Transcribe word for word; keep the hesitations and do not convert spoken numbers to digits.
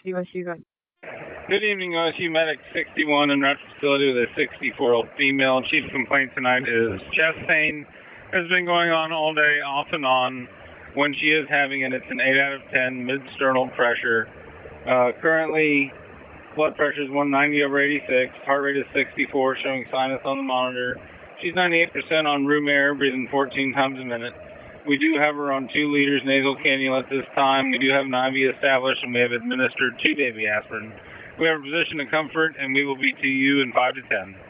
U S U. Good evening, O S U Medic sixty-one in Rochester facility with a sixty-four-year-old female. Chief complaint tonight is chest pain. Has been going on all day, off and on. When she is having it, it's an eight out of ten mid-sternal pressure. Uh, currently, blood pressure is one ninety over eighty-six. Heart rate is sixty-four, showing sinus on the monitor. She's ninety-eight percent on room air, breathing fourteen times a minute. We do have her on two liters nasal cannula at this time. We do have an I V established, and we have administered two baby aspirin. We have a position of comfort, and we will be to you in five to ten.